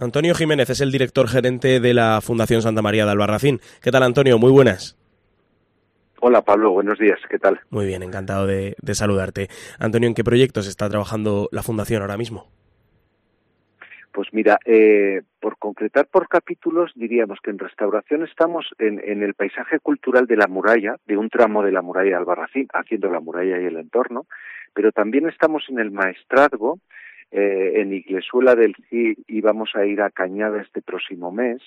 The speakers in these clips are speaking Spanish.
Antonio Jiménez es el director gerente de la Fundación Santa María de Albarracín. ¿Qué tal, Antonio? Muy buenas. Hola, Pablo. Buenos días. ¿Qué tal? Muy bien, encantado de saludarte. Antonio, ¿en qué proyectos está trabajando la Fundación ahora mismo? Pues mira, por concretar por capítulos, diríamos que en restauración estamos en el paisaje cultural de la muralla, de un tramo de la muralla de Albarracín, haciendo la muralla y el entorno, pero también estamos en el maestrazgo, en Iglesuela del Cid, y vamos a ir a Cañada este próximo mes,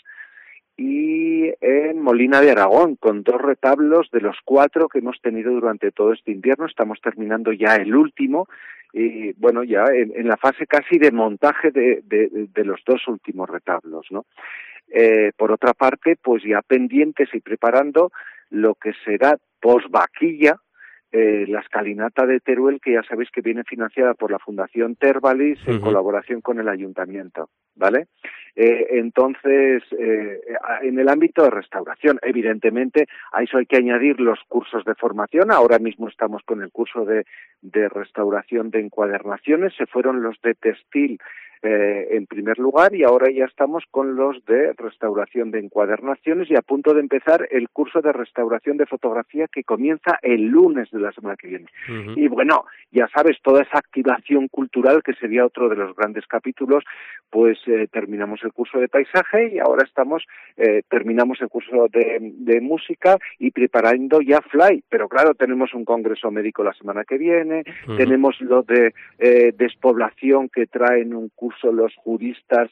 y en Molina de Aragón, con 2 retablos de los 4 que hemos tenido durante todo este invierno. Estamos terminando ya el último, y bueno, ya en la fase casi de montaje de los 2 últimos retablos, ¿no? Por otra parte, pues ya pendientes y preparando lo que será posvaquilla, la escalinata de Teruel, que ya sabéis que viene financiada por la Fundación Tervalis en colaboración con el Ayuntamiento, ¿vale? Entonces, en el ámbito de restauración, evidentemente, a eso hay que añadir los cursos de formación. Ahora mismo estamos con el curso de restauración de encuadernaciones. Se fueron los de textil en primer lugar, y ahora ya estamos con los de restauración de encuadernaciones y a punto de empezar el curso de restauración de fotografía, que comienza el lunes de la semana que viene. Y bueno, ya sabes, toda esa activación cultural, que sería otro de los grandes capítulos, pues terminamos el curso de paisaje y ahora terminamos el curso de música y preparando ya Fly. Pero claro, tenemos un congreso médico la semana que viene, tenemos lo de despoblación que traen un curso los juristas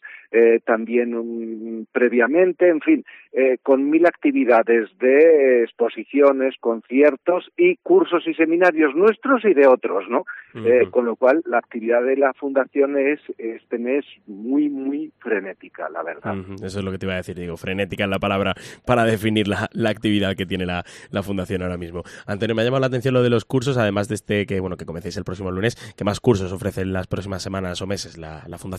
también previamente, en fin, con 1000 actividades de exposiciones, conciertos y cursos y seminarios nuestros y de otros, ¿no? Con lo cual la actividad de la Fundación es este mes muy, muy frenética, la verdad. Eso es lo que te iba a decir, digo, frenética es la palabra para definir la actividad que tiene la Fundación ahora mismo. Antonio, me ha llamado la atención lo de los cursos, además de este que comencéis el próximo lunes. ¿Qué más cursos ofrecen las próximas semanas o meses la Fundación?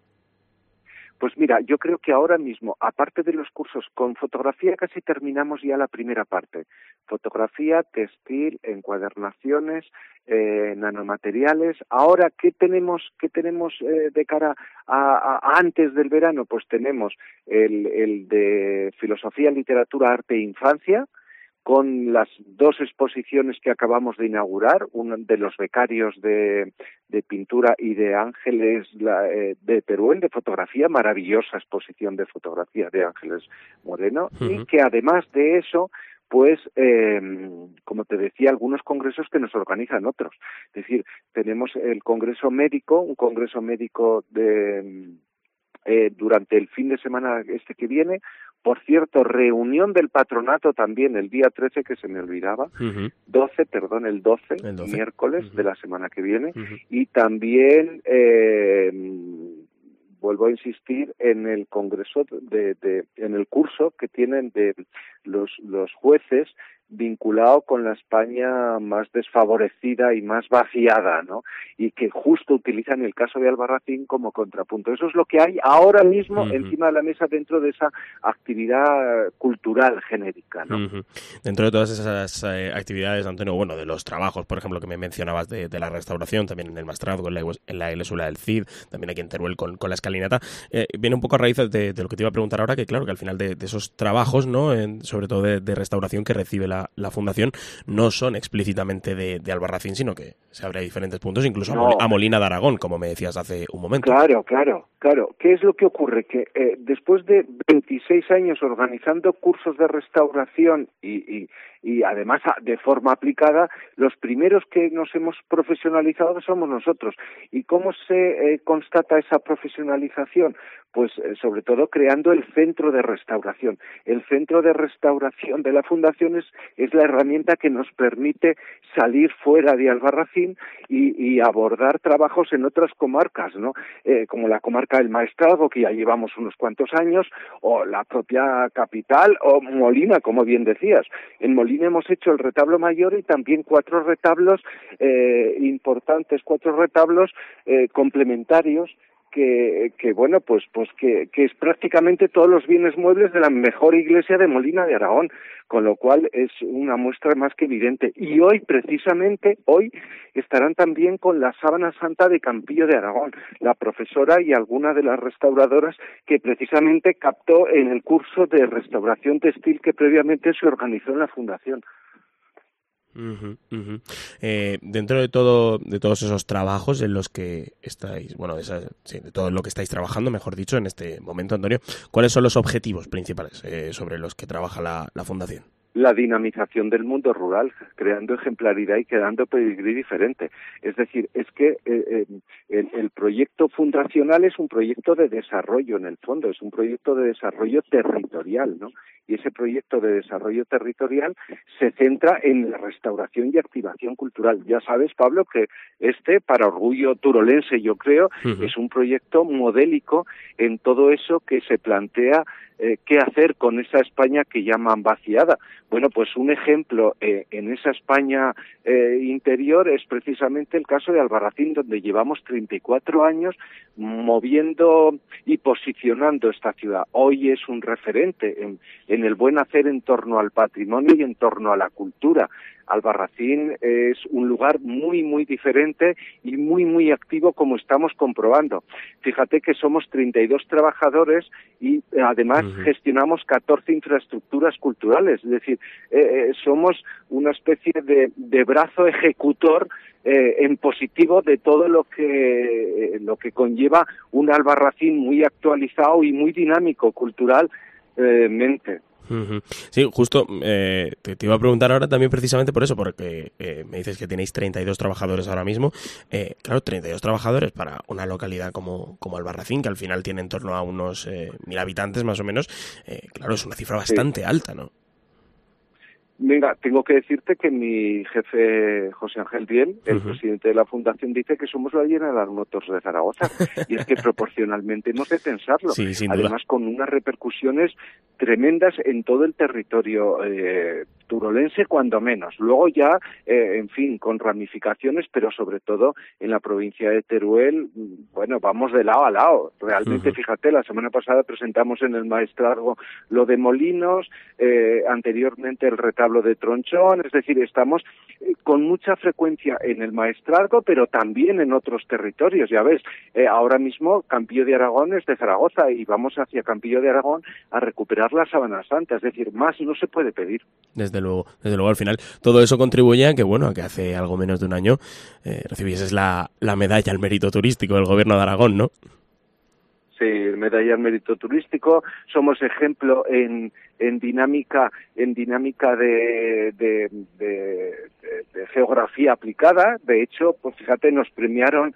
Pues mira, yo creo que ahora mismo, aparte de los cursos con fotografía, casi terminamos ya la primera parte. Fotografía, textil, encuadernaciones, nanomateriales. Ahora, ¿qué tenemos de cara a antes del verano? Pues tenemos el de filosofía, literatura, arte e infancia, con las 2 exposiciones que acabamos de inaugurar, uno de los becarios de pintura y de Ángeles de Teruel, de fotografía, maravillosa exposición de fotografía de Ángeles Moreno, y que además de eso, pues, como te decía, algunos congresos que nos organizan otros. Es decir, tenemos el congreso médico, un congreso médico durante el fin de semana que viene. Por cierto, reunión del patronato también el día 13, que se me olvidaba, el 12, miércoles de la semana que viene, y también vuelvo a insistir en el congreso en el curso que tienen de los jueces, vinculado con la España más desfavorecida y más vaciada, ¿no? Y que justo utilizan el caso de Albarracín como contrapunto. Eso es lo que hay ahora mismo encima de la mesa dentro de esa actividad cultural genérica, ¿no? Dentro de todas esas actividades, Antonio, de los trabajos, por ejemplo, que me mencionabas de la restauración, también en el Maestrazgo, en la Iglesuela del Cid, también aquí en Teruel con la escalinata, viene un poco a raíz de lo que te iba a preguntar ahora, que claro, que al final de esos trabajos, ¿no? Sobre todo de restauración que recibe la Fundación, no son explícitamente de Albarracín, sino que se abre a diferentes puntos, incluso a Molina de Aragón, como me decías hace un momento. Claro. ¿Qué es lo que ocurre? Que después de 26 años organizando cursos de restauración y además de forma aplicada, los primeros que nos hemos profesionalizado somos nosotros. ¿Y cómo se constata esa profesionalización? Pues sobre todo creando el centro de restauración. El centro de restauración de la Fundación es la herramienta que nos permite salir fuera de Albarracín y abordar trabajos en otras comarcas, ¿no? Como la comarca del Maestrazgo, que ya llevamos unos cuantos años, o la propia capital, o Molina, como bien decías. En Molina hemos hecho el retablo mayor y también 4 retablos importantes, 4 retablos complementarios, bueno, pues que es prácticamente todos los bienes muebles de la mejor iglesia de Molina de Aragón, con lo cual es una muestra más que evidente. Y hoy, precisamente, estarán también con la sábana santa de Campillo de Aragón, la profesora y alguna de las restauradoras que precisamente captó en el curso de restauración textil que previamente se organizó en la Fundación. Dentro de todos esos trabajos en los que estáis, de todo lo que estáis trabajando, mejor dicho, en este momento, Antonio, ¿cuáles son los objetivos principales sobre los que trabaja la Fundación? La dinamización del mundo rural, creando ejemplaridad y creando pedigrí diferente. Es decir, es que el proyecto fundacional es un proyecto de desarrollo en el fondo, es un proyecto de desarrollo territorial, ¿no? Y ese proyecto de desarrollo territorial se centra en la restauración y activación cultural. Ya sabes, Pablo, que para orgullo turolense, yo creo, es un proyecto modélico en todo eso que se plantea qué hacer con esa España que llaman vaciada. Bueno, pues un ejemplo en esa España interior es precisamente el caso de Albarracín, donde llevamos 34 años moviendo y posicionando esta ciudad. Hoy es un referente en el buen hacer en torno al patrimonio y en torno a la cultura. Albarracín es un lugar muy, muy diferente y muy, muy activo, como estamos comprobando. Fíjate que somos 32 trabajadores y además gestionamos 14 infraestructuras culturales. Es decir, somos una especie de brazo ejecutor en positivo de todo lo que conlleva un Albarracín muy actualizado y muy dinámico culturalmente. Sí, justo te iba a preguntar ahora también precisamente por eso, porque me dices que tenéis 32 trabajadores ahora mismo. Claro, 32 trabajadores para una localidad como Albarracín, que al final tiene en torno a unos 1.000 habitantes más o menos. Claro, es una cifra bastante alta, ¿no? Mira, tengo que decirte que mi jefe, José Ángel Biel, el presidente de la Fundación, dice que somos la General Motors de Zaragoza. Y es que proporcionalmente hemos de pensarlo. Sí, sin Además, duda. con unas repercusiones tremendas en todo el territorio turolense, cuando menos. Luego ya, en fin, con ramificaciones, pero sobre todo en la provincia de Teruel, bueno, vamos de lado a lado. Realmente, fíjate, la semana pasada presentamos en el Maestrazgo lo de Molinos, anteriormente el retablo de Tronchón, es decir, estamos con mucha frecuencia en el Maestrazgo, pero también en otros territorios, ya ves, ahora mismo Campillo de Aragón es de Zaragoza y vamos hacia Campillo de Aragón a recuperar la Sábana Santa, es decir, más no se puede pedir. Desde luego, al final todo eso contribuye a que, a que hace algo menos de un año recibieses la medalla al mérito turístico del Gobierno de Aragón, ¿no? Sí, medalla al mérito turístico. Somos ejemplo en dinámica de geografía aplicada. De hecho, pues fíjate, nos premiaron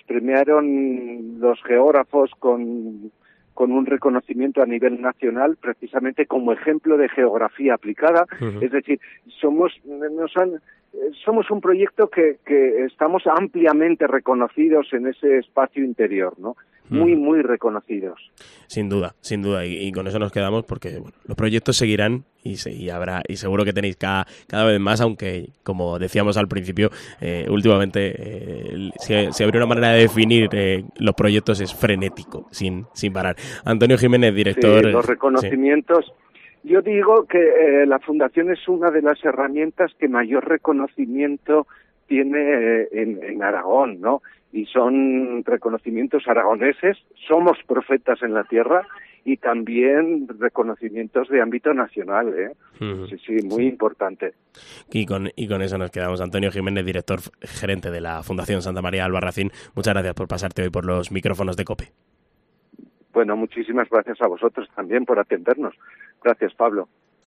los geógrafos con un reconocimiento a nivel nacional, precisamente como ejemplo de geografía aplicada. Es decir, somos un proyecto que estamos ampliamente reconocidos en ese espacio interior, ¿no? Muy, muy reconocidos. Sin duda, y con eso nos quedamos porque los proyectos seguirán y habrá, y seguro que tenéis cada vez más, aunque, como decíamos al principio, últimamente si habría una manera de definir los proyectos es frenético, sin parar. Antonio Jiménez, director... Sí, los reconocimientos... Sí. Yo digo que la Fundación es una de las herramientas que mayor reconocimiento tiene en Aragón, ¿no? Y son reconocimientos aragoneses, somos profetas en la tierra y también reconocimientos de ámbito nacional, ¿eh? Sí, muy importante. Y con eso nos quedamos. Antonio Jiménez, director gerente de la Fundación Santa María de Albarracín, muchas gracias por pasarte hoy por los micrófonos de COPE. Bueno, muchísimas gracias a vosotros también por atendernos. Gracias, Pablo.